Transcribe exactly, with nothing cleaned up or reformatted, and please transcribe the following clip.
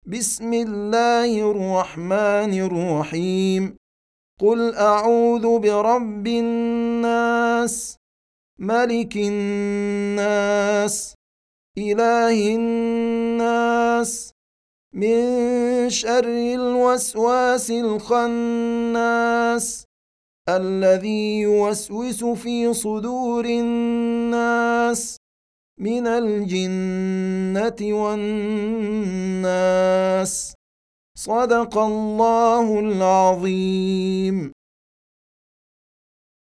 بسم الله الرحمن الرحيم قل أعوذ برب الناس ملك الناس إله الناس من شر الوسواس الخناس الذي يوسوس في صدور الناس من الجنة والناس. صدق الله العظيم.